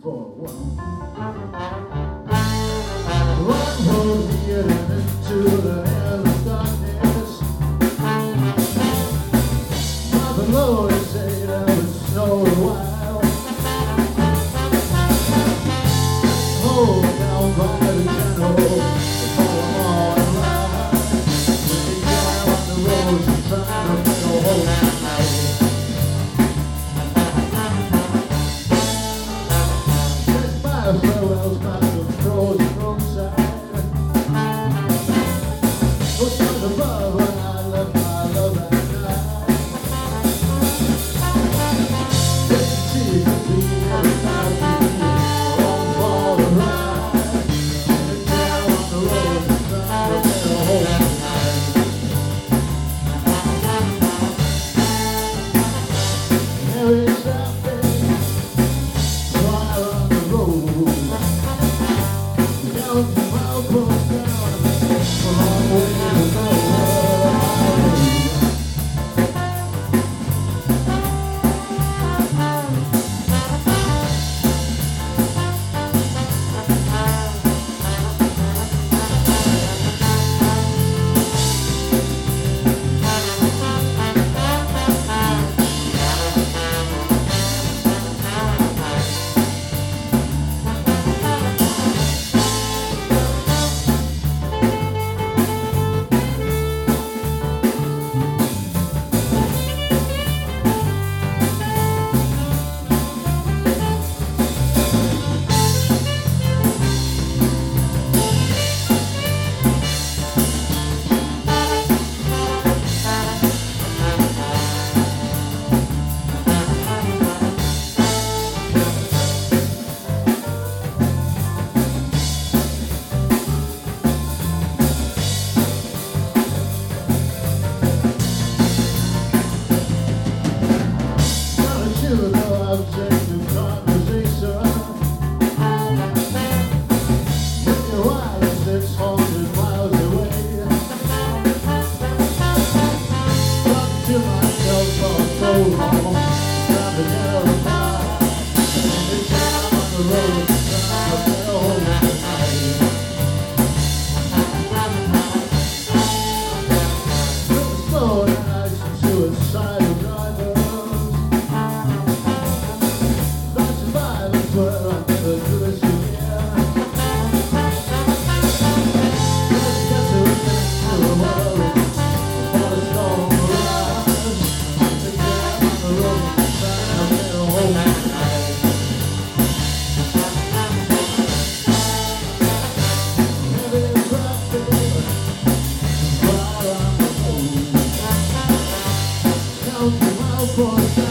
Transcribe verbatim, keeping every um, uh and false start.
for one. One whole year and into the endless darkness. Nothing low to say that was snow a while. Hold down by the general, follow on the line. Looking down on the roads and trying to make a hole tonight. Farewells by the frozen roadside. No sun above when I left my love at night. Just see you could be every time you be on for the ride. And down on the road and trying to get a hold tonight. Every Saturday, while on the road. Down to my post down, a long way to go. Suicidal drivers, that's violence where I never do this again. Just get to the world, for the storm arrives. And down on the road, trying to get a hold tonight. Every traffic, while I'm home. Down to my point.